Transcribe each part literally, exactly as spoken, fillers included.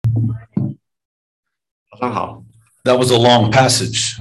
早上好。 That was a long passage.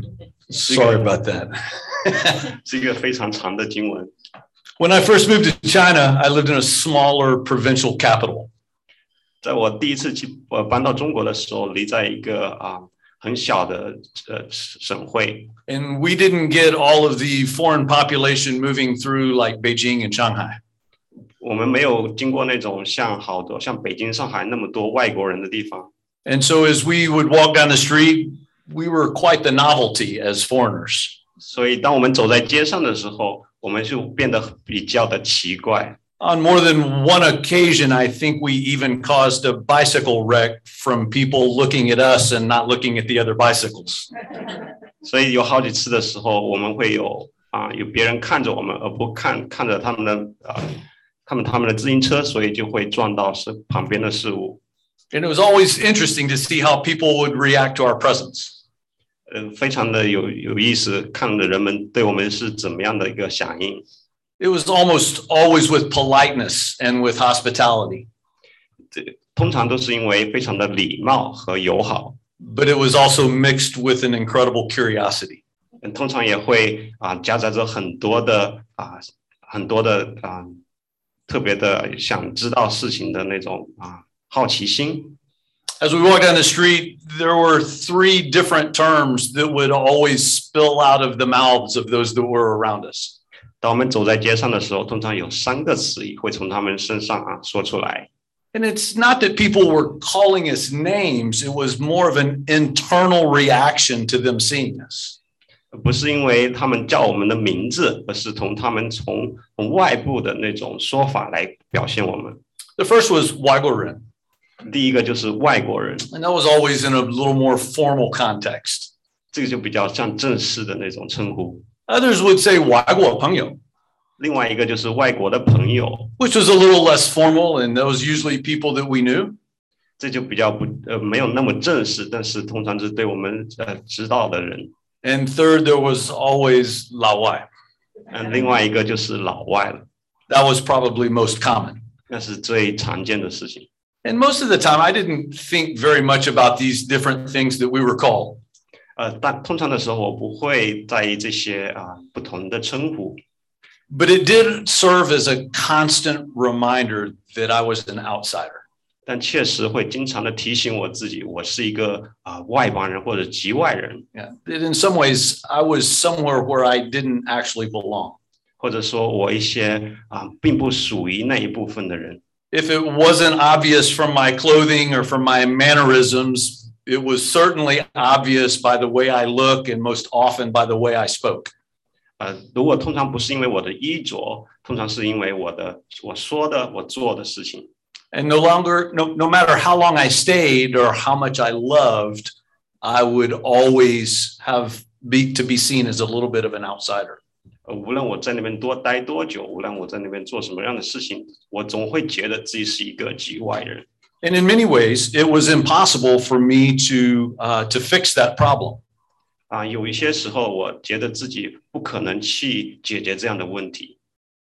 Sorry about that. 是一个非常长的经文。 When I first moved to China, I lived in a smaller provincial capital. 在我第一次去呃搬到中国的时候，离在一个啊、呃、很小的呃省会。 And we didn't get all of the foreign population moving through like Beijing and Shanghai. 我们没有经过那种像好多像北京、上海那么多外国人的地方。 And so as we would walk down the street, we were quite the novelty as foreigners. 所以当我们走在街上的时候，我们就变得比较的奇怪。 On more than one occasion, I think we even caused a bicycle wreck from people looking at us and not looking at the other bicycles. 所以有好几次的时候，我们会有啊、呃、有别人看着我们，而不看看着他们的啊、呃、他们他们的自行车，所以就会撞到是旁边的事物。 And it was always interesting to see how people would react to our presence. 呃，非常的有有意思，看着人们对我们是怎么样的一个响应。 It was almost always with politeness and with hospitality. 通常都是因为非常的礼貌和友好。 But it was also mixed with an incredible curiosity. 通常也会啊、呃、夹杂着很多的啊、呃、很多的啊、呃、特别的想知道事情的那种啊、呃、好奇心。 As we walked down the street, there were three different terms that would always spill out of the mouths of those that were around us. 当我们走在街上的时候，通常有三个词语会从他们身上啊说出来。 And it's not that people were calling us names, it was more of an internal reaction to them seeing us. 不是因为他们叫我们的名字，而是从他们从从外部的那种说法来表现我们。 The first was 外国人. 第一个就是外国人， And that was always in a little more formal context. 这个就比较像正式的那种称呼。 Others would say 外国朋友, 另外一个就是外国的朋友， which was a little less formal, and those usually people that we knew. 这就比较不呃没有那么正式，但是通常是对我们呃知道的人。 And third, there was always 老外. 嗯，另外一个就是老外了， That was probably most common. 那是最常见的事情。 And most of the time, I didn't think very much about these different things that we were called. 呃，但通常的时候我不会在意这些啊、呃、不同的称呼， But it did serve as a constant reminder that I was an outsider. 但确实会经常的提醒我自己，我是一个啊、呃、外邦人或者籍外人， Yeah. That in some ways, I was somewhere where I didn't actually belong. 或者说我一些啊、呃、并不属于那一部分的人。 If it wasn't obvious from my clothing or from my mannerisms, it was certainly obvious by the way I look and most often by the way I spoke. 呃，如果通常不是因为我的衣着，通常是因为我的我说的我做的事情。 And no longer, no, no matter how long I stayed or how much I loved, I would always have be to be seen as a little bit of an outsider. 呃，无论我在那边多待多久，无论我在那边做什么样的事情，我总会觉得自己是一个局外人。 And in many ways, it was impossible for me to uh, to fix that problem. 啊、有一些时候，我觉得自己不可能去解决这样的问题。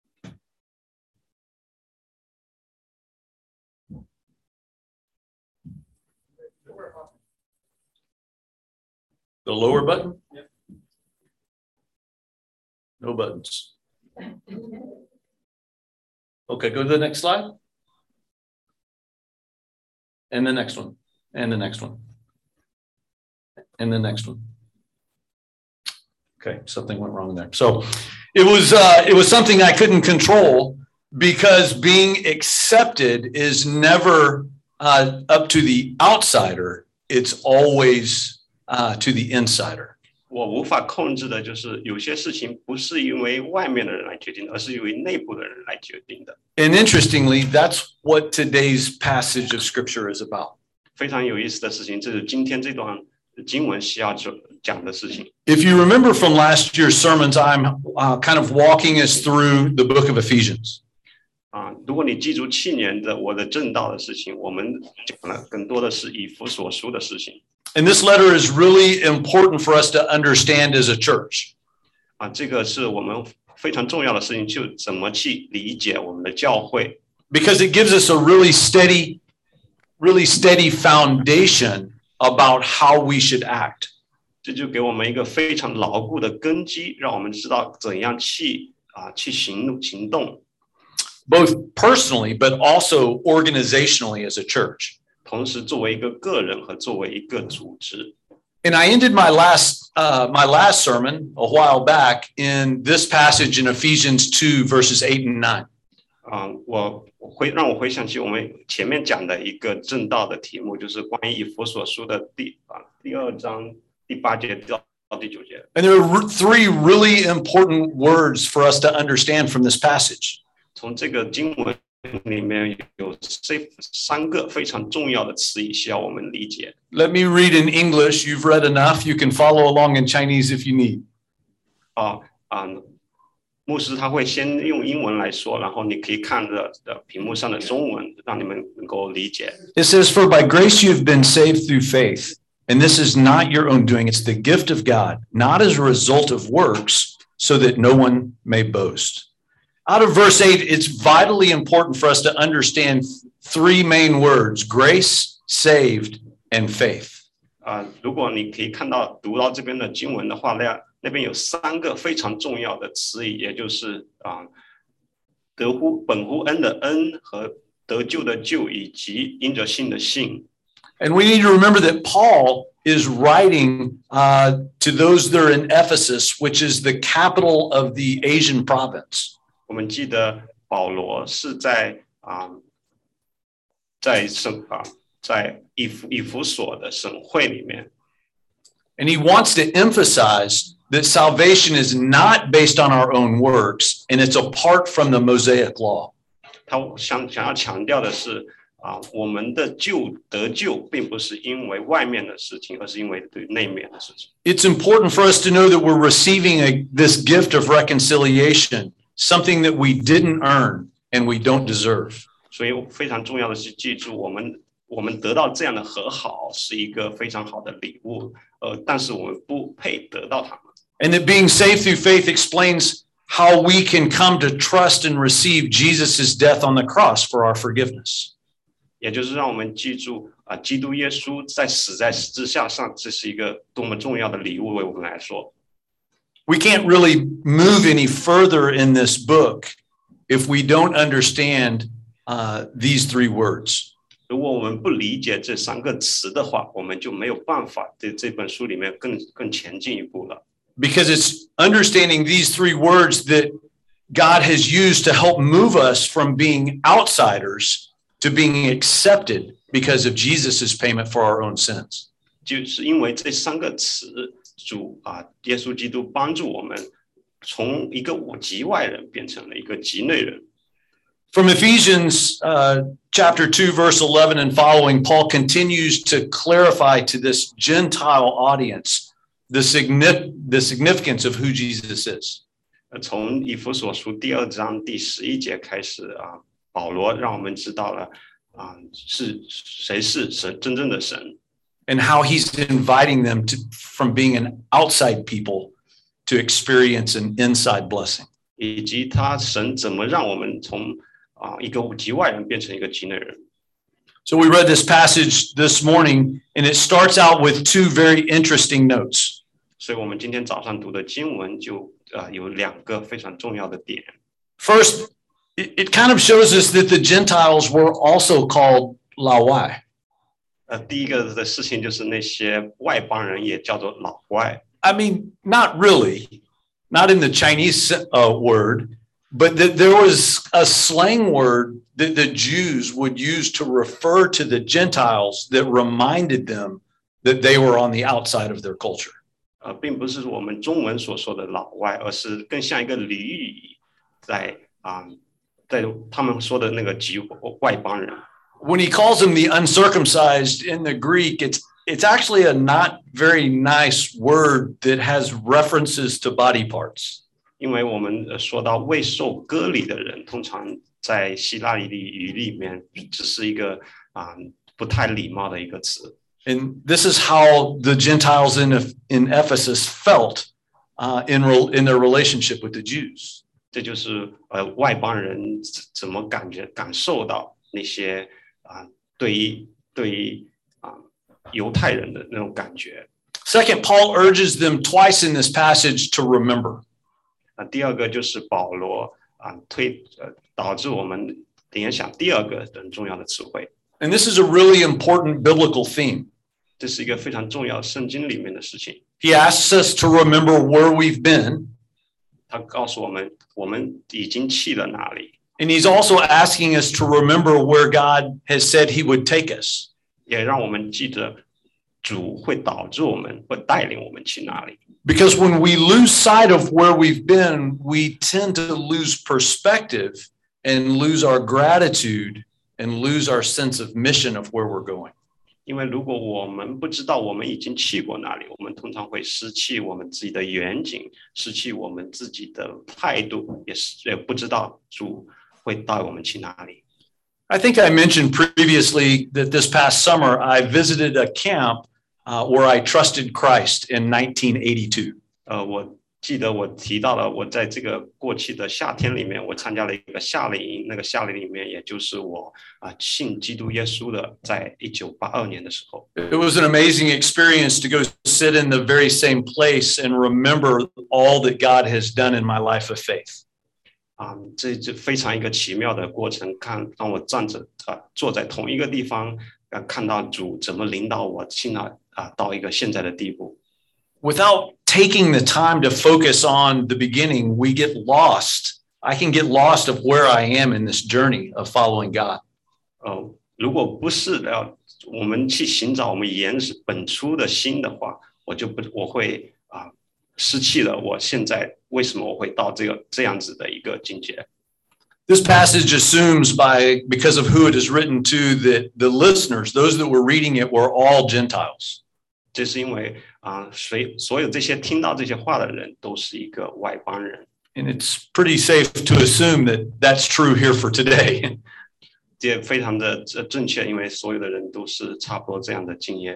The lower button? No buttons. Okay, go to the next slide. And the next one. And the next one. And the next one. Okay, something went wrong there. So it was uh, it was something I couldn't control because being accepted is never uh, up to the outsider. It's always uh, to the insider. 我无法控制的就是有些事情不是因为外面的人来决定，而是因为内部的人来决定的。 And interestingly, that's what today's passage of scripture is about. 非常有意思的事情，这是今天这段经文需要讲的事情。 If you remember from last year's sermons, I'm uh, kind of walking us through the book of Ephesians. 啊，如果你记住去年的我的正道的事情，我们讲了更多的是以弗所书的事情。 And this letter is really important for us to understand as a church. 啊，这个是我们非常重要的事情，就怎么去理解我们的教会。 Because it gives us a really steady really steady foundation about how we should act. 这就给我们一个非常牢固的根基，让我们知道怎样去啊去行行动。 Both personally, but also organizationally as a church. 同时，作为一个个人和作为一个组织。 And I ended my last uh, my last sermon a while back in this passage in Ephesians two, verses eight and nine. 啊、uh, ，我回让我回想起我们前面讲的一个正道的题目，就是关于以弗所书的第啊第二章第八节到第九节。 And there are three really important words for us to understand from this passage. 从这个经文里面有这三个非常重要的词语需要我们理解。 Let me read in English. You've read enough. You can follow along in Chinese if you need. 啊啊，牧师他会先用英文来说，然后你可以看着的屏幕上的中文，让你们能够理解。 It says, "For by grace you have been saved through faith, and this is not your own doing; it's the gift of God, not as a result of works, so that no one may boast." Out of verse eight, it's vitally important for us to understand three main words: grace, saved, and faith. 啊、呃，如果你可以看到读到这边的经文的话，那那边有三个非常重要的词语，也就是啊、呃，得乎本乎恩的恩和得救的救，以及因着信的信。 And we need to remember that Paul is writing uh, to those that are in Ephesus, which is the capital of the Asian province. 我们记得保罗是在啊、呃，在省啊，在以弗以弗所的省会里面。 And he wants to emphasize that salvation is not based on our own works, and it's apart from the Mosaic law. 他想想要强调的是啊、呃，我们的救得救，并不是因为外面的事情，而是因为对内面的事情。 It's important for us to know that we're receiving a, this gift of reconciliation, something that we didn't earn and we don't deserve. 所以非常重要的是记住，我们我们得到这样的和好是一个非常好的礼物，呃，但是我们不配得到它们。 And that being saved through faith explains how we can come to trust and receive Jesus' death on the cross for our forgiveness. 也就是让我们记住啊、呃，基督耶稣在死在十字架上，这是一个多么重要的礼物，为我们来说。 We can't really move any further in this book if we don't understand uh, these three words. 如果我们不理解这三个词的话，我们就没有办法在这本书里面更更前进一步了。 Because it's understanding these three words that God has used to help move us from being outsiders to being accepted because of Jesus' payment for our own sins. 就是因为这三个词，主啊，耶稣基督帮助我们从一个籍外人变成了一个籍内人。 From Ephesians uh, chapter two, verse eleven and following, Paul continues to clarify to this Gentile audience the, signif- the significance of who Jesus is. 从以弗所书第二章第十一节开始啊，保罗让我们知道了啊，是谁是神真正的神。 And how he's inviting them to, from being an outside people to experience an inside blessing. 以及他神怎么让我们从啊一个籍外人变成一个籍内人。 So we read this passage this morning, and it starts out with two very interesting notes. 所以我们今天早上读的经文就啊有两个非常重要的点。 First, it, it kind of shows us that the Gentiles were also called Lawai. 呃，第一个的事情就是那些外邦人也叫做老外。 I mean, not really, not in the Chinese uh, word, but that there was a slang word that the Jews would use to refer to the Gentiles that reminded them that they were on the outside of their culture. 呃，并不是我们中文所说的老外，而是更像一个俚语，在啊、呃，在他们说的那个籍外邦人。 When he calls them the uncircumcised in the Greek, it's it's actually a not very nice word that has references to body parts. 因为我们说到未受割礼的人，通常在希腊语里面只是一个啊、呃、不太礼貌的一个词。 And this is how the Gentiles in in Ephesus felt uh, in in their relationship with the Jews. 这就是呃外邦人怎么感觉感受到那些啊、呃、对于对于啊、犹太人的那种感觉。 Second, Paul urges them twice in this passage to remember. 啊，第二个就是保罗啊推呃导致我们联想第二个很重要的词汇。 And this is a really important biblical theme. 这是一个非常重要圣经里面的事情。 He asks us to remember where we've been. 他告诉我们，我们已经去了哪里。 And he's also asking us to remember where God has said he would take us. 也让我们记得主会导致我们，会带领我们去哪里。 Because when we lose sight of where we've been, we tend to lose perspective and lose our gratitude and lose our sense of mission of where we're going. 因为如果我们不知道我们已经去过哪里，我们通常会失去我们自己的远景，失去我们自己的态度，也是也不知道主会带我们去哪里。 I think I mentioned previously that this past summer I visited a camp uh, where I trusted Christ in nineteen eighty-two. 呃，我记得我提到了，我在这个过去的夏天里面，我参加了一个夏令营，那个夏令营里面，也就是我啊、呃、信基督耶稣的，在一九八二年的时候。 It was an amazing experience to go sit in the very same place and remember all that God has done in my life of faith. 啊、这这非常一个奇妙的过程，看让我站着啊、呃，坐在同一个地方，呃，看到主怎么领导我，进了啊、到一个现在的地步。 Without taking the time to focus on the beginning, we get lost. I can get lost of where I am in this journey of following God. 呃，如果不是要我们去寻找我们原始本初的心的话，我就不我会啊、失去了我现在为什么我会到这个这样子的一个境界。 This passage assumes by because of who it is written to that the listeners, those that were reading it, were all Gentiles. 这是因为啊，谁所有这些听到这些话的人都是一个外邦人。 And it's pretty safe to assume that that's true here for today. 这非常的正确，因为所有的人都是差不多这样的经验。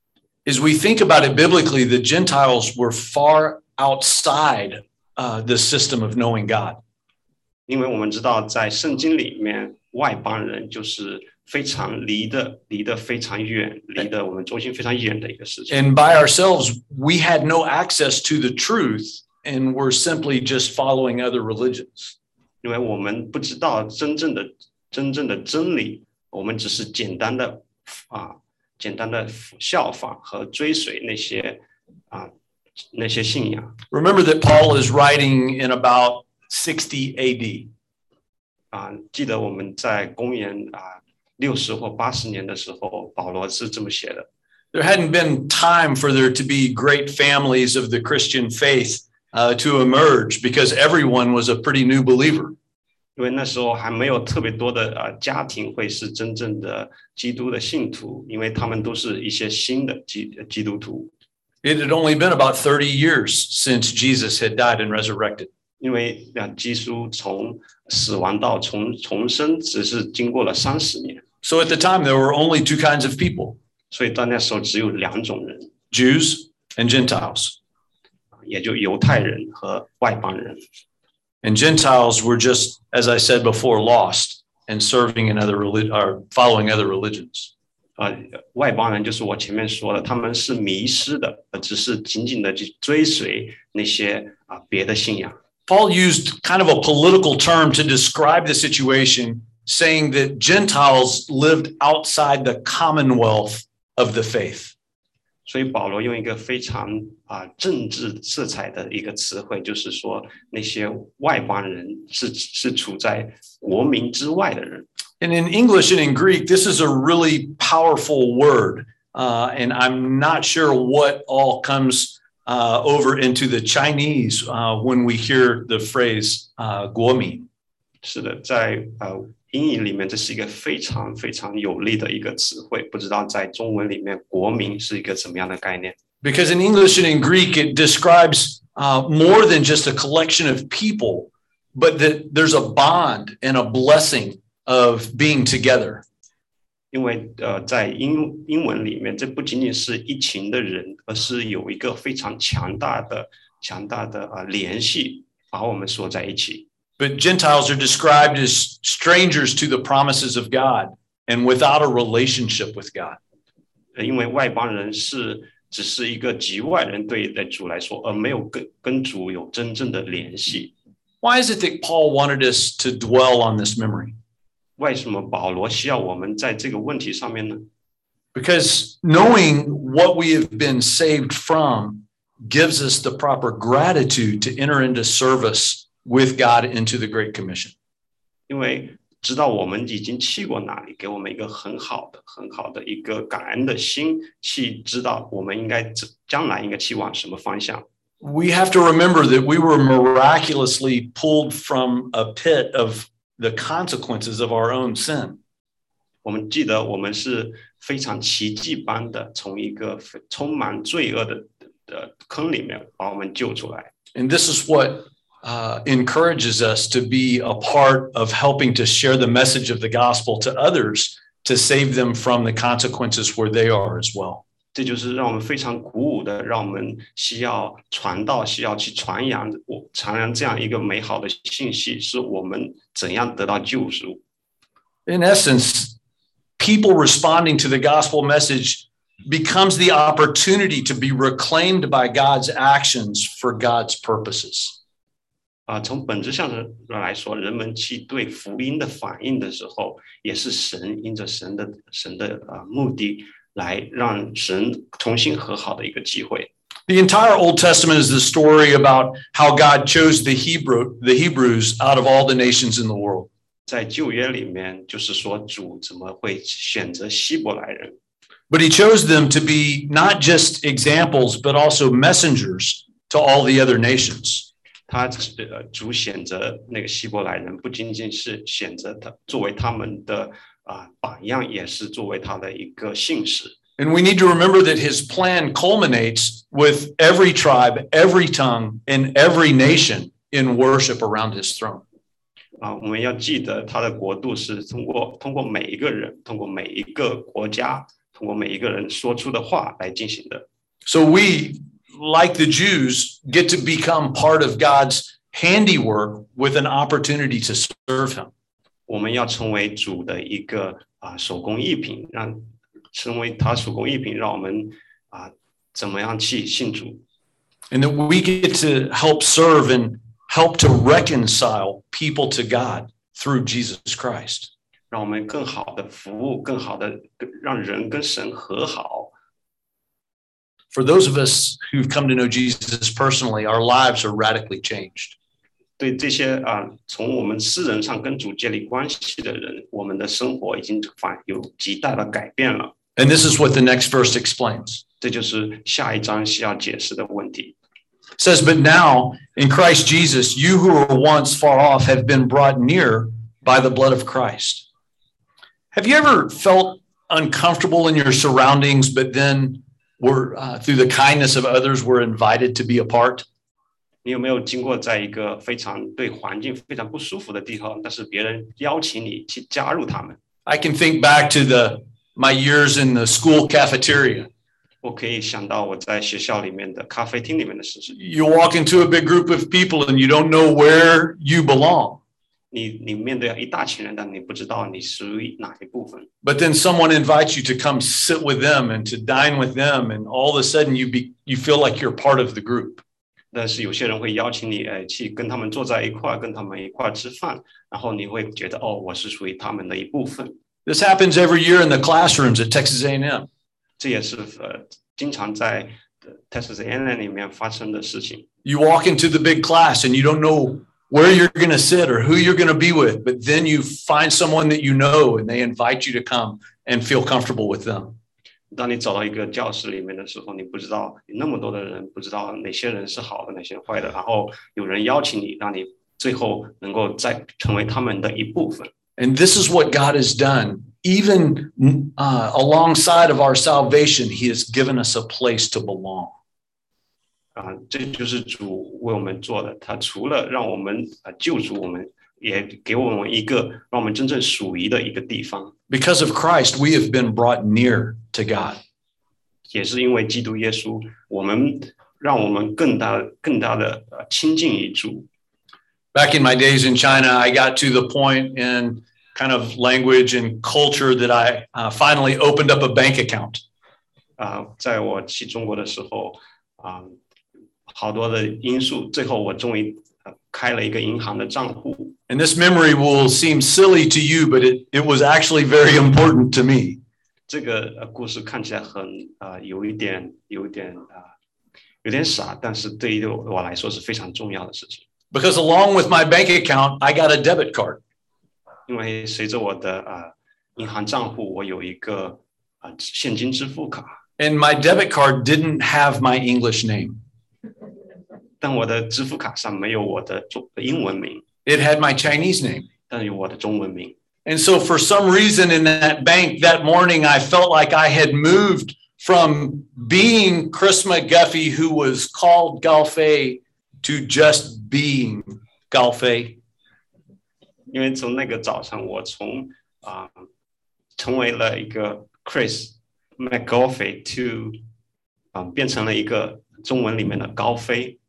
As we think about it biblically, the Gentiles were far outside uh, the system of knowing God. 因为我们知道，在圣经里面，外邦人就是非常离的离得非常远，离得我们中心非常远的一个事情。 And by ourselves, we had no access to the truth, and we're simply just following other religions. 因为我们不知道真正的真正的真理，我们只是简单的啊，简单的效仿和追随那些啊那些信仰。 Remember that Paul is writing in about sixty A D. 啊，记得我们在公元啊六十或八十年的时候，保罗是这么写的。 There hadn't been time for there to be great families of the Christian faith uh, to emerge because everyone was a pretty new believer. 因为那时候还没有特别多的呃家庭会是真正的基督的信徒，因为他们都是一些新的基基督徒。 It had only been about thirty years since Jesus had died and resurrected. 因为啊，基督从死亡到重重生，只是经过了三十年。 So at the time, there were only two kinds of people, 所以到那时候只有两种人， Jews and Gentiles. 也就犹太人和外邦人。 And Gentiles were just, as I said before, lost and serving in other relig- or following other religions. 呃，外邦人就是我前面说的，他们是迷失的，而只是紧紧的去追随那些啊、别的信仰。 Paul used kind of a political term to describe the situation, saying that Gentiles lived outside the commonwealth of the faith. 所以保罗用一个非常啊、政治色彩的一个词汇，就是说那些外邦人是是处在国民之外的人。 And in English and in Greek, this is a really powerful word. Uh, and I'm not sure what all comes uh, over into the Chinese uh, when we hear the phrase uh, 国民. 是的，在呃英语里面，这是一个非常非常有力的一个词汇。不知道在中文里面，国民是一个什么样的概念？ Because in English and in Greek, it describes uh, more than just a collection of people, but that there's a bond and a blessing of being together. 因为呃，在英英文里面，这不仅仅是一群的人，而是有一个非常强大的、强大的呃联系，把我们锁在一起。 But Gentiles are described as strangers to the promises of God, and without a relationship with God. 因为外邦人是只是一个局外人对待主来说，而没有跟跟主有真正的联系。 Why is it that Paul wanted us to dwell on this memory? 为什么保罗需要我们在这个问题上面呢？ Because knowing what we have been saved from gives us the proper gratitude to enter into service with God into the Great Commission. 因为知道我们已经去过哪里，给我们一个很好的、很好的一个感恩的心，去知道我们应该将来应该去往什么方向。 We have to remember that we were miraculously pulled from a pit of the consequences of our own sin. 我们记得我们是非常奇迹般的从一个充满罪恶的的坑里面把我们救出来。 And this is what uh, encourages us to be a part of helping to share the message of the gospel to others to save them from the consequences where they are as well. 这就是让我们非常鼓舞的，让我们需要传道，需要去传扬传扬这样一个美好的信息，是我们怎样得到救赎。 In essence, people responding to the gospel message becomes the opportunity to be reclaimed by God's actions for God's purposes. 啊，从本质上来说，人们去对福音的反应的时候，也是神因着神的神的啊目的。来让神重新和好的一个机会。 The entire Old Testament is the story about how God chose the Hebrew, the Hebrews out of all the nations in the world. 在旧约里面，就是说主怎么会选择希伯来人 But he chose them to be not just examples, but also messengers to all the other nations. 他呃主选择那个希伯来人，不仅仅是选择他作为他们的。啊，榜样也是作为他的一个信使。 And we need to remember that his plan culminates with every tribe, every tongue, and every nation in worship around his throne. 啊，我们要记得他的国度是通过通过每一个人，通过每一个国家，通过每一个人说出的话来进行的。 So we, like the Jews, get to become part of God's handiwork with an opportunity to serve him. 我们要成为主的一个啊手工艺品，让成为他手工艺品，让我们啊怎么样去信主。 And that we get to help serve and help to reconcile people to God through Jesus Christ. 让我们更好的服务，更好的让人跟神和好。 For those of us who've come to know Jesus personally, our lives are radically changed. 对这些啊，从我们私人上跟主建立关系的人，我们的生活已经反有极大的改变了。 And this is what the next verse explains. 这就是下一章需要解释的问题。 It says, "But now in Christ Jesus, you who were once far off have been brought near by the blood of Christ." Have you ever felt uncomfortable in your surroundings, but then were uh, through the kindness of others were invited to be a part? 你有没有经过在一个非常对环境非常不舒服的地方，但是别人邀请你去加入他们？ I can think back to the my years in the school cafeteria. 我可以想到我在学校里面的咖啡厅里面的事情。 You walk into a big group of people and you don't know where you belong. 你你面对一大群人，但你不知道你属于哪一部分。 But then someone invites you to come sit with them and to dine with them, and all of a sudden you be you feel like you're part of the group. 但是有些人会邀请你，呃，去跟他们坐在一块，跟他们一块吃饭，然后你会觉得，哦，我是属于他们的一部分。 This happens every year in the classrooms at Texas A and M. 这也是呃经常在 Texas A and M 里面发生的事情。 You walk into the big class and you don't know where you're going to sit or who you're going to be with, but then you find someone that you know and they invite you to come and feel comfortable with them. 当你走到一个教室里面的时候，你不知道有那么多的人，不知道哪些人是好的，哪些坏的，然后有人邀请你，让你最后能够再成为他们的一部分。 And this is what God has done. Even uh, alongside of our salvation, He has given us a place to belong. 啊，这就是主为我们做的。他除了让我们啊救赎我们，也给我们一个让我们真正属于的一个地方。 Because of Christ, we have been brought near to God. 也是因为基督耶稣，我们让我们更大、更大的亲近于主。 Back in my days in China, I got to the point in kind of language and culture that I uh, finally opened up a bank account. 啊、呃，在我去中国的时候，啊、呃，好多的因素，最后我终于、呃、开了一个银行的账户。 And this memory will seem silly to you, but it, it was actually very important to me. 这个、呃、故事看起来很呃有一点有一点啊、呃、有点傻，但是对于我来说是非常重要的事情。 Because along with my bank account, I got a debit card. 因为随着我的呃银行账户，我有一个啊、呃、现金支付卡。 And my debit card didn't have my English name. 但我的支付卡上没有我的中英文名。 It had my Chinese name. 但有我的中文名。 And so for some reason in that bank that morning, I felt like I had moved from being Chris McGuffey, who was called Galfay, to just being Galfay. 因为从那个早上，我从啊、呃、成为了一个 Chris McGuffey to 啊、呃、变成了一个中文里面的高飞。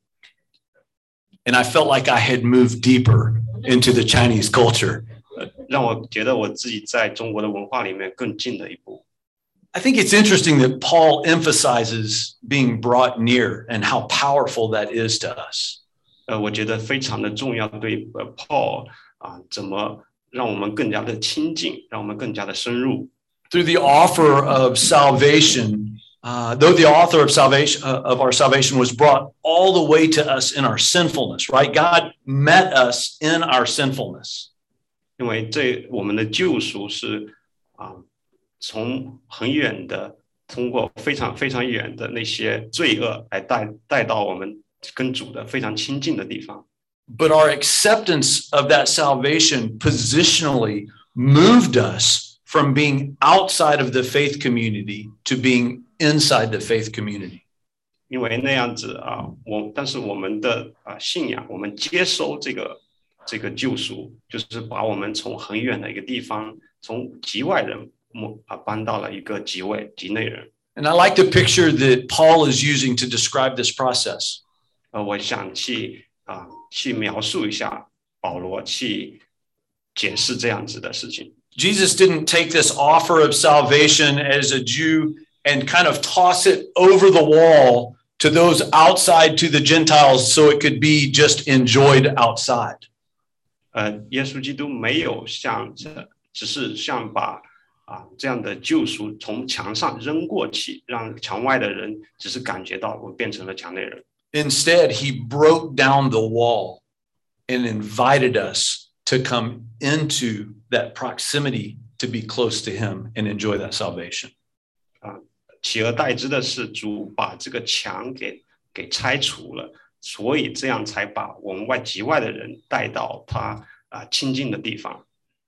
And I felt like I had moved deeper into the Chinese culture. 让我觉得我自己在中国的文化里面更进了一步。 I think it's interesting that Paul emphasizes being brought near and how powerful that is to us. 呃，我觉得非常的重要，对呃 Paul 啊，怎么让我们更加的亲近，让我们更加的深入。 Through the offer of salvation, uh, though the author of salvation uh, of our salvation was brought all the way to us in our sinfulness, right? God met us in our sinfulness. 因为这我们的救赎是啊，从很远的，通过非常非常远的那些罪恶来带带到我们跟主的非常亲近的地方。 But our acceptance of that salvation positionally moved us from being outside of the faith community to being inside the faith community. 因为那样子啊，我但是我们的啊信仰，我们接收这个这个救赎，就是把我们从很远的一个地方，从局外人啊搬到了一个局外局内人。 And I like the picture that Paul is using to describe this process. 呃，我想去啊去描述一下保罗去解释这样子的事情。 Jesus didn't take this offer of salvation as a Jew and kind of toss it over the wall to those outside, to the Gentiles, so it could be just enjoyed outside. 呃，耶稣基督没有像这，只是像把啊这样的救赎从墙上扔过去，让墙外的人只是感觉到我变成了墙内人。 Instead, he broke down the wall and invited us to come into that proximity to be close to him and enjoy that salvation. 啊，取而代之的是主把这个墙给给拆除了，所以这样才把我们外局外的人带到他啊亲近的地方。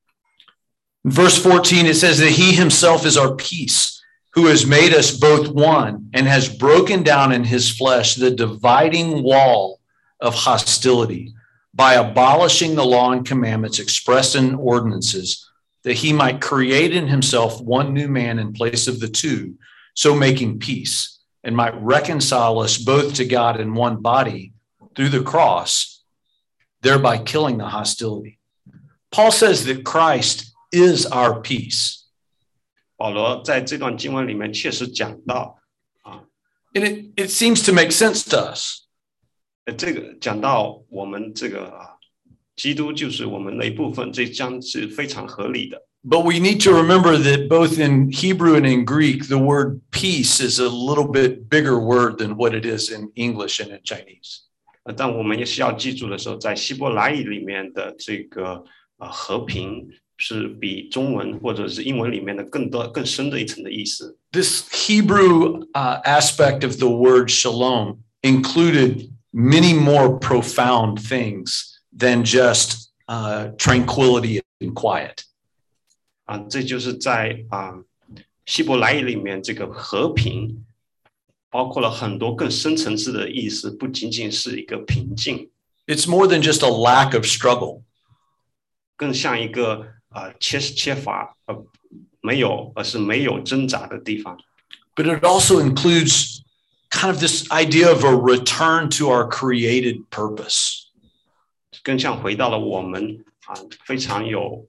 In verse fourteen, it says that he himself is our peace, who has made us both one and has broken down in his flesh the dividing wall of hostility by abolishing the law and commandments expressed in ordinances, that he might create in himself one new man in place of the two, so making peace, and might reconcile us both to God in one body through the cross, thereby killing the hostility. Paul says that Christ is our peace. 保罗在这段经文里面确实讲到啊， And it, it seems to make sense to us. 呃，这个讲到我们这个啊，基督就是我们的一部分，这将是非常合理的。 But we need to remember that both in Hebrew and in Greek, the word peace is a little bit bigger word than what it is in English and in Chinese. 呃，但我们也是要记住的时候，在希伯来语里面的这个啊和平。是比中文或者是英文里面的更多更深的一层的意思。 This Hebrew uh, aspect of the word shalom included many more profound things than just uh, tranquility and quiet. 啊，这就是在啊希伯来语里面这个和平，包括了很多更深层次的意思，不仅仅是一个平静。 It's more than just a lack of struggle. 更像一个。啊，缺缺乏呃没有，而是没有挣扎的地方。 But it also includes kind of this idea of a return to our created purpose. 更像回到了我们啊非常有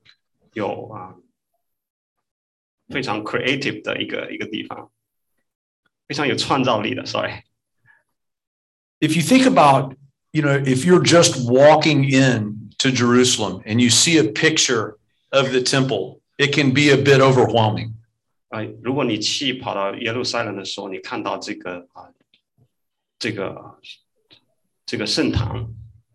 有啊非常 creative 的一个一个地方，非常有创造力的。Sorry. If you think about, you know, if you're just walking in to Jerusalem and you see a picture of the temple, it can be a bit overwhelming. 啊，如果你去跑到耶路撒冷的时候，你看到这个啊，这个这个圣堂，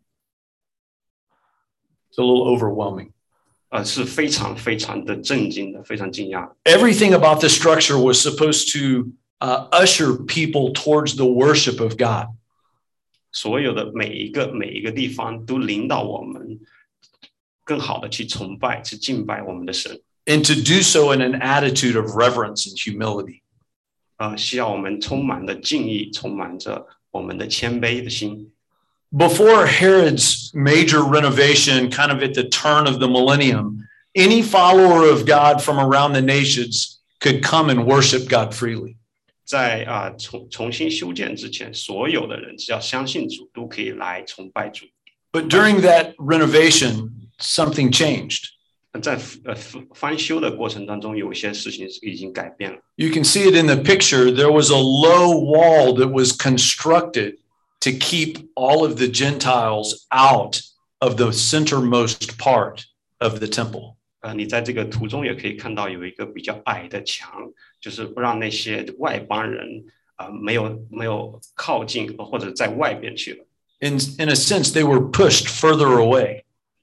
It's a little overwhelming. 呃，是非常非常的震惊的，非常惊讶。 Everything about the structure was supposed to uh, usher people towards the worship of God. 所有的每一个每一个地方都领导我们更好的去崇拜、去敬拜我们的神。 And to do so in an attitude of reverence and humility. 呃，需要我们充满了敬意，充满着我们的谦卑的心。 Before Herod's major renovation, kind of at the turn of the millennium, any follower of God from around the nations could come and worship God freely. 在啊、呃、重重新修建之前，所有的人只要相信主，都可以来崇拜主。 But during that renovation, something changed. 在呃翻修的过程当中，有一些事情已经改变了。 You can see it in the picture. There was a low wall that was constructed to keep all of the Gentiles out of the centermost part of the temple. 呃，你在这个图中也可以看到有一个比较矮的墙，就是不让那些外邦人啊、呃、没有没有靠近或者在外边去了。 In in a sense, they were pushed further away.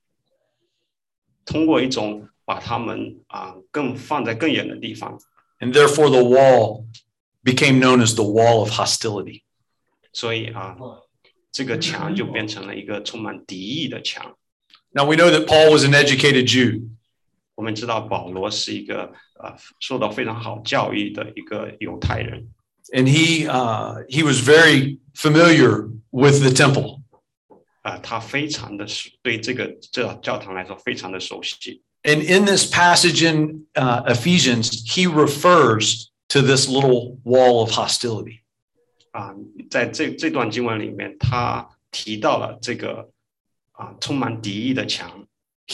通过一种把他们啊、呃、更放在更远的地方。 And therefore, the wall became known as the wall of hostility. 所以啊，这个墙就变成了一个充满敌意的墙。 Now we know that Paul was an educated Jew. 我们知道保罗是一个呃受到非常好教育的一个犹太人。 And he uh, he was very familiar with the temple. 啊、呃，他非常的对这个这教堂来说非常的熟悉。 And in this passage in uh, Ephesians, he refers to this little wall of hostility. 啊、呃，在这这段经文里面，他提到了这个啊、呃、充满敌意的墙。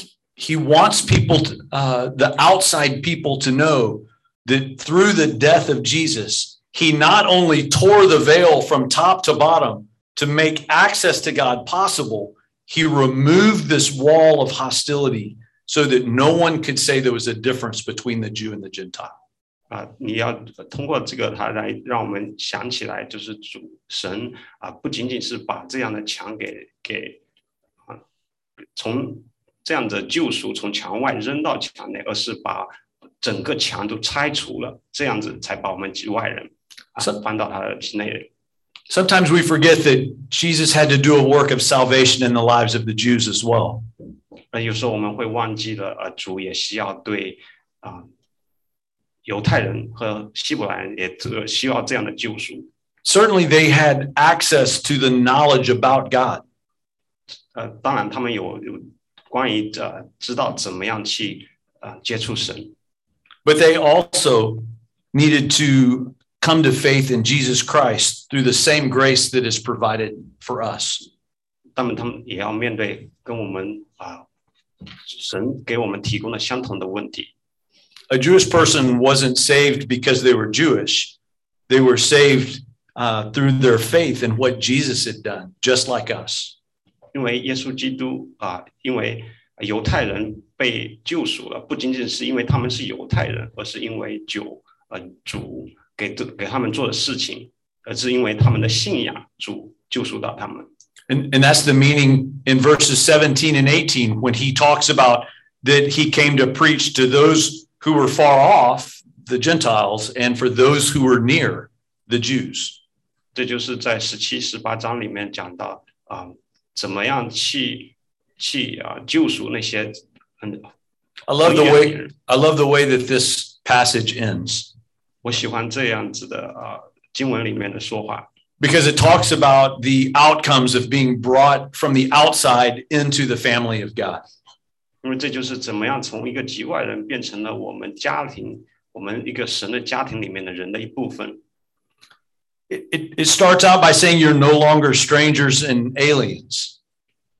He wants people, to, uh, the outside people, to know that through the death of Jesus, he not only tore the veil from top to bottom to make access to God possible, he removed this wall of hostility so that no one could say there was a difference between the Jew and the Gentile. 啊、呃，你要通过这个，他来让我们想起来，就是主神啊、呃，不仅仅是把这样的墙给给啊、呃，从这样的救赎从墙外扔到墙内，而是把整个墙都拆除了，这样子才把我们局外人啊搬到他的内。 Sometimes we forget that Jesus had to do a work of salvation in the lives of the Jews as well. 呃，有时候我们会忘记了，呃，主也需要对啊、呃、犹太人和希伯来人也需要这样的救赎。 Certainly, they had access to the knowledge about God. 呃，当然他们有有关于呃知道怎么样去呃接触神。 But they also needed to come to faith in Jesus Christ through the same grace that is provided for us. 他们他们也要面对跟我们啊、呃、神给我们提供的相同的问题。 A Jewish person wasn't saved because they were Jewish. They were saved uh, through their faith in what Jesus had done, just like us. 因为耶稣基督啊、呃，因为犹太人被救赎了，不仅仅是因为他们是犹太人，而是因为主呃主给给他们做的事情，而是因为他们的信仰，主救赎到他们。 And, and that's the meaning in verses seventeen and eighteen when he talks about that he came to preach to those who were far off, the Gentiles, and for those who were near, the Jews. 这就是在十七、十八章里面讲到啊、呃，怎么样去去啊、呃、救赎那些很。 I love the way I love the way that this passage ends. 我喜欢这样子的啊、呃、经文里面的说法。 Because it talks about the outcomes of being brought from the outside into the family of God. 因为这就是怎么样从一个局外人变成了我们家庭，我们一个神的家庭里面的人的一部分。 It, it, it starts out by saying you're no longer strangers and aliens.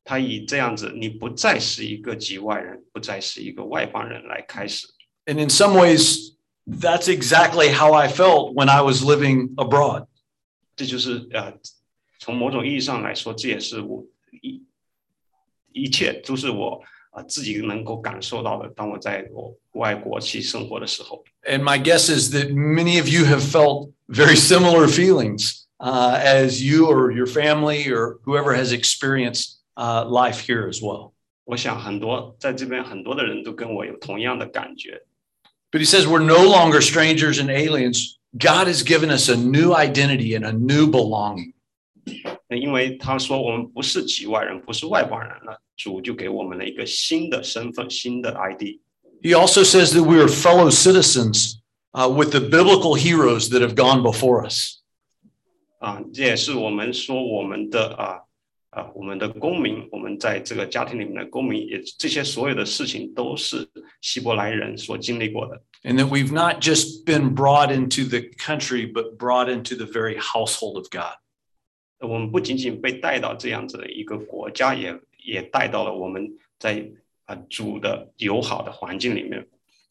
他以这样子，你不再是一个局外人，不再是一个外邦人来开始。 And in some ways, that's exactly how I felt when I was living abroad. 这就是呃，从某种意义上来说，这也是我一一切都是我啊、呃、自己能够感受到的。当我在我外国去生活的时候 And my guess is that many of you have felt very similar feelings uh, as you or your family or whoever has experienced uh, life here as well. 我想很多在这边很多的人都跟我有同样的感觉。 But he says we're no longer strangers and aliens. God has given us a new identity and a new belonging. 因为他说我们不是局外人，不是外邦人了，主就给我们了一个新的身份，新的 I D。 He also says that we are fellow citizens uh, with the biblical heroes that have gone before us. 啊，这也是我们说我们的啊啊我们的公民，我们在这个家庭里面的公民，也这些所有的事情都是希伯来人所经历过的。 And that we've not just been brought into the country, but brought into the very household of God. 我们不仅仅被带到这样子的一个国家，也也带到了我们在啊主的友好的环境里面。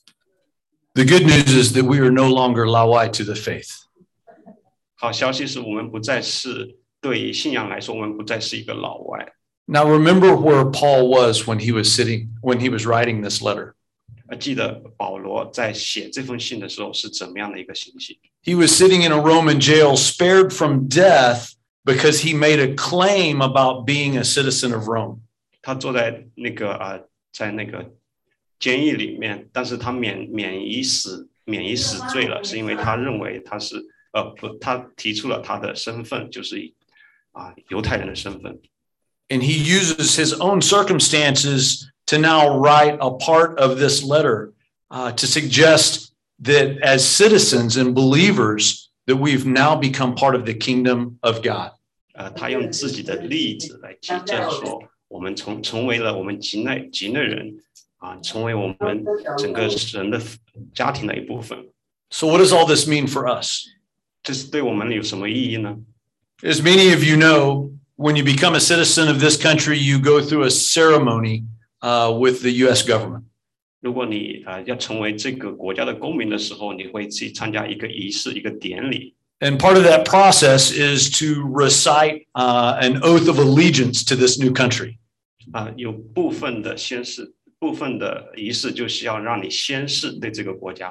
The good news is that we are no longer lawai to the faith. 好消息是我们不再是对于信仰来说，我们不再是一个老外。 Now remember where Paul was when he was sitting, when he was writing this letter. 记得保罗在写这封信的时候是怎么样的一个情形？ He was sitting in a Roman jail, spared from death because he made a claim about being a citizen of Rome. 他坐在那个啊、呃，在那个监狱里面，但是他免免于死，免于死罪了，是因为他认为他是呃不，他提出了他的身份就是啊、呃、犹太人的身份。 And he uses his own circumstances to now write a part of this letter uh, to suggest that as citizens and believers, that we've now become part of the kingdom of God. 呃，他用自己的例子来举证说，我们从成为了我们境内境内人啊，成为我们整个神的家庭的一部分。 So what does all this mean for us? 这是对我们有什么意义呢？ As many of you know, when you become a citizen of this country, you go through a ceremony uh, with the U S government. 如果你呃要成为这个国家的公民的时候，你会去参加一个仪式，一个典礼。 And part of that process is to recite uh, an oath of allegiance to this new country. 啊、呃，有部分的宣誓，部分的仪式就是要让你宣誓对这个国家。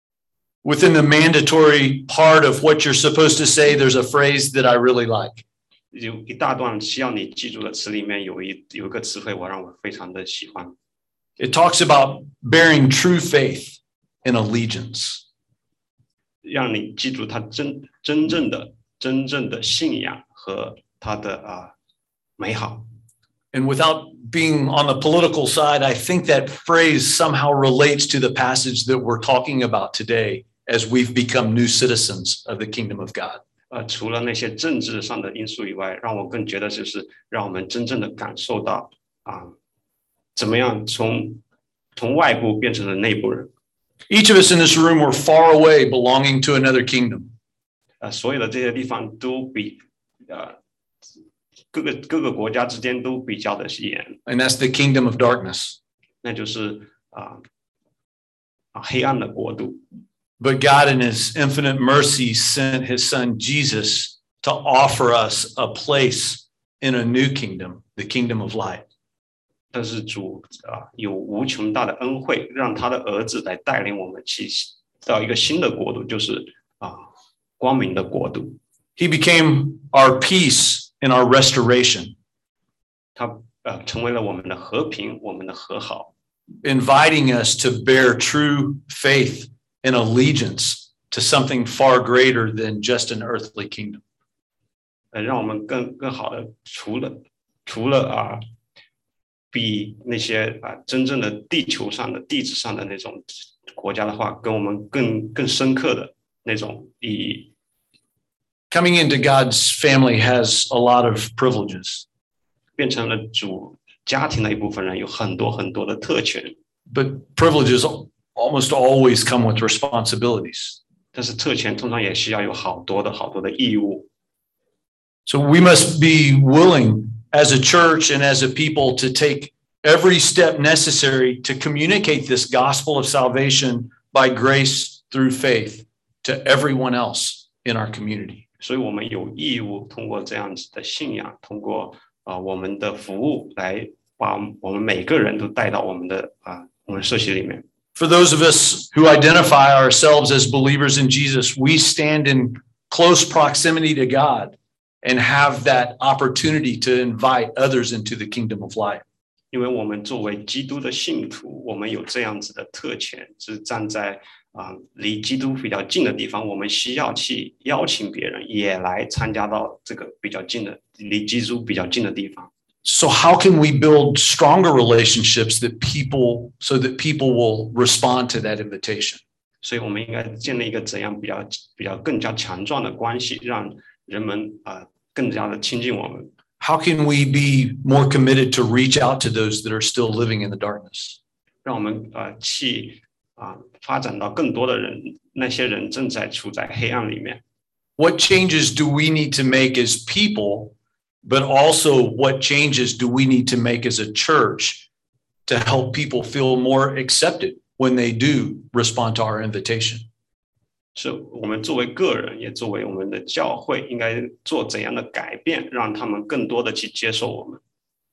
Within the mandatory part of what you're supposed to say, there's a phrase that I really like. 有一大段需要你记住的词里面有一有一个词汇，我让我非常的喜欢。 It talks about bearing true faith and allegiance. 让你记住他真真正的真正的信仰和他的啊、呃、美好。 And without being on the political side, I think that phrase somehow relates to the passage that we're talking about today as we've become new citizens of the kingdom of God. 呃，除了那些政治上的因素以外，让我更觉得就是让我们真正的感受到啊、呃，怎么样从从外部变成了内部人。 Each of us in this room were far away, belonging to another kingdom. 呃，所有的这些地方都比呃各个各个国家之间都比较的严。 And that's the kingdom of darkness. 那就是啊啊、呃、黑暗的国度。 But God in his infinite mercy sent his son Jesus to offer us a place in a new kingdom, the kingdom of light. 但是主啊有无穷大的恩惠，让他的儿子来带领我们去到一个新的国度，就是啊光明的国度。 He became our peace and our restoration. 他呃成为了我们的和平，我们的和好。 Inviting us to bear true faith and allegiance to something far greater than just an earthly kingdom. 呃，让我们更更好的除了除了啊。比那些啊真正的地球上的地质上的那种国家的话，跟我们更更深刻的那种意义。 Coming into God's family has a lot of privileges. 变成了主家庭的一部分人，有很多很多的特权。 But privileges almost always come with responsibilities. 但是特权通常也需要有好多的好多的义务。 So we must be willing as a church and as a people to take every step necessary to communicate this gospel of salvation by grace through faith to everyone else in our community. 所以我们有义务通过这样子的信仰，通过啊、呃、我们的服务来把我们每个人都带到我们的啊、呃、我们社区里面。 For those of us who identify ourselves as believers in Jesus, we stand in close proximity to God and have that opportunity to invite others into the kingdom of light. 因为我们作为基督的信徒，我们有这样子的特权，是站在啊、呃、离基督比较近的地方，我们需要去邀请别人也来参加到这个比较近的、离基督比较近的地方。 So how can we build stronger relationships that people, so that people will respond to that invitation? 所以我们应该建立一个怎样比较比较更加强壮的关系，让人们啊、呃、更加的亲近我们。 How can we be more committed to reach out to those that are still living in the darkness? 让我们呃去啊、呃、发展到更多的人，那些人正在处在黑暗里面。 What changes do we need to make as people, but also what changes do we need to make as a church to help people feel more accepted when they do respond to our invitation? 是我们作为个人，也作为我们的教会，应该做怎样的改变，让他们更多的去接受我们。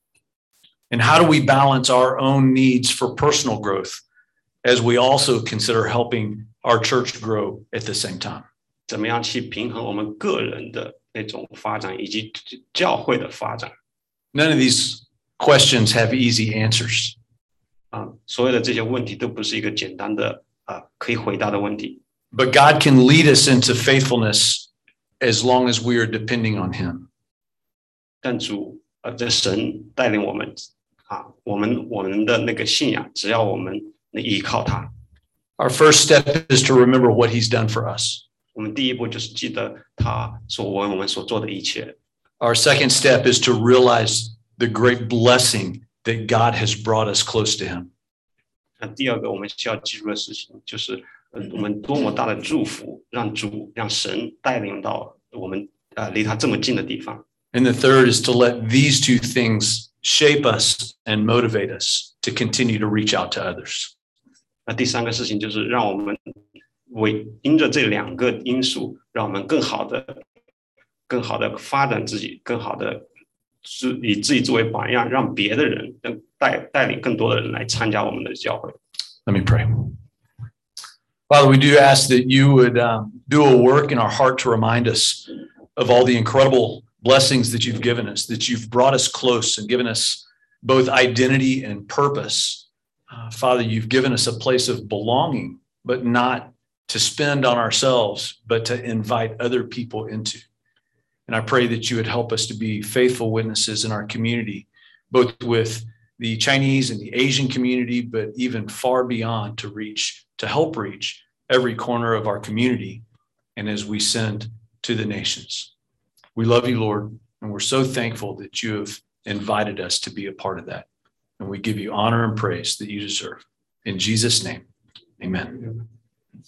And how do we balance our own needs for personal growth as we also consider helping our church grow at the same time? 怎么样去平衡我们个人的那种发展以及教会的发展？ None of these questions have easy answers. 啊，所有的这些问题都不是一个简单的啊可以回答的问题。 But God can lead us into faithfulness as long as we are depending on Him. 但主呃，这神带领我们啊，我们我们的那个信仰，只要我们依靠他。 Our first step is to remember what He's done for us. 我们第一步就是记得他所为我们所做的一切。 Our second step is to realize the great blessing that God has brought us close to Him. 那第二个我们需要记住的事情就是。我们多么大的祝福，让主让神带领到我们呃离他这么近的地方。 And the third is to let these two things shape us and motivate us to continue to reach out to others. 那第三个事情就是让我们为因着这两个因素，让我们更好的、更好的发展自己，更好的是以自己作为榜样，让别的人带带领更多的人来参加我们的教会。 Let me pray. Father, we do ask that you would um, do a work in our heart to remind us of all the incredible blessings that you've given us, that you've brought us close and given us both identity and purpose. Uh, Father, you've given us a place of belonging, but not to spend on ourselves, but to invite other people into. And I pray that you would help us to be faithful witnesses in our community, both with the Chinese and the Asian community, but even far beyond to reach, to help reach every corner of our community. And as we send to the nations, we love you, Lord. And we're so thankful that you have invited us to be a part of that. And we give you honor and praise that you deserve. In Jesus' name, amen.